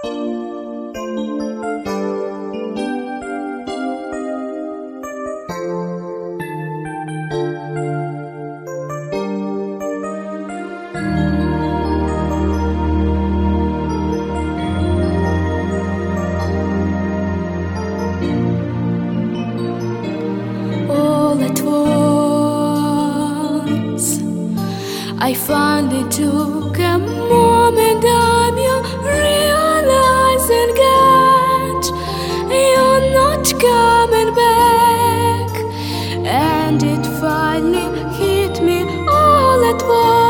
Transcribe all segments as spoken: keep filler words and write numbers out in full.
I finally took a moment, I'm you realizing that you're not coming back. And it finally hit me all at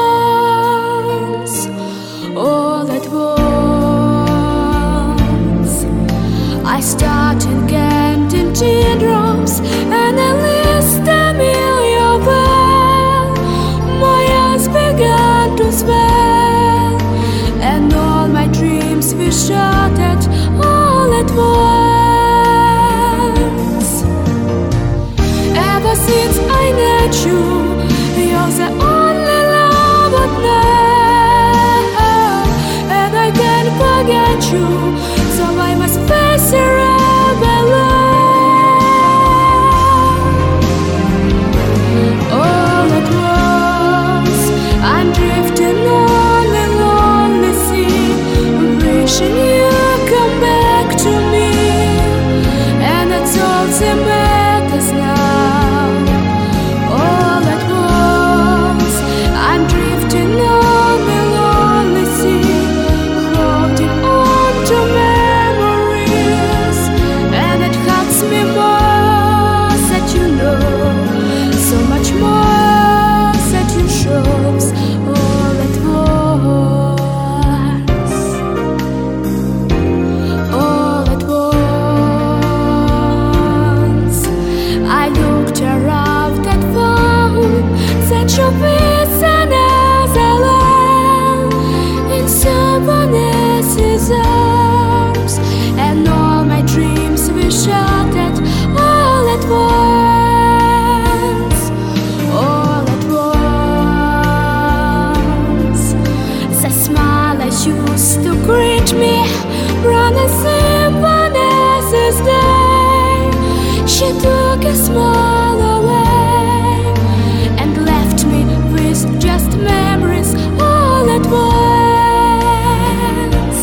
once, all at once. I started getting teardrops and I list a million well. My eyes began to swell, and all my dreams were shattered all at once. Ever since I met you, you're the only love I've known, and I can't forget you, so I must face the road alone. All at once I'm drifting on a lonely sea, wishing you'd come back to me, and that's all that matters now. All at once I'm drifting on a lonely sea, holding on to memories, and it hurts me more that you know, so much more that you shows. All at once, all at once I looked around and found that you're with another love in someone else's arms, and all my dreams were shattered all at once, all at once. The smile I used to greet me ran as someone else's day. She took a smile away and left me with just memories all at once.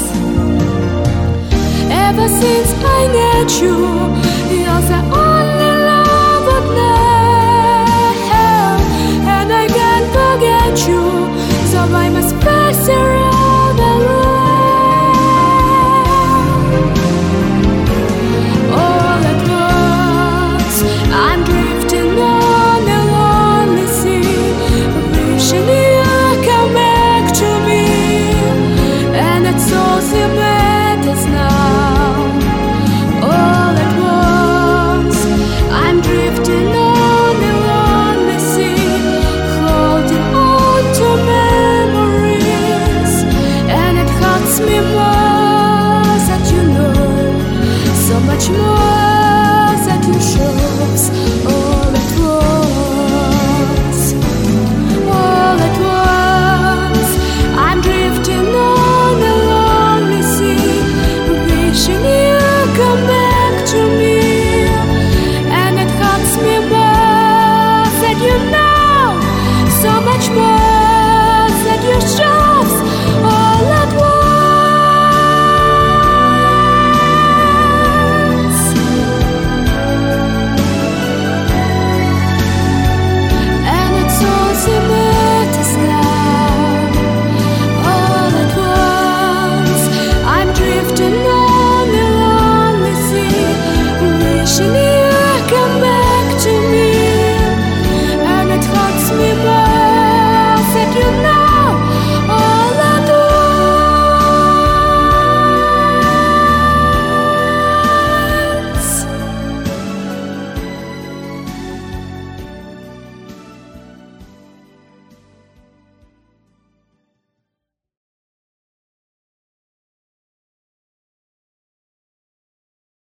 Ever since I met you, you're the only love I've known, and I can't forget you, so I must pass the road alone. All at once I'm drifting on a lonely sea, wishing you'd come back to me, and that's all that matters.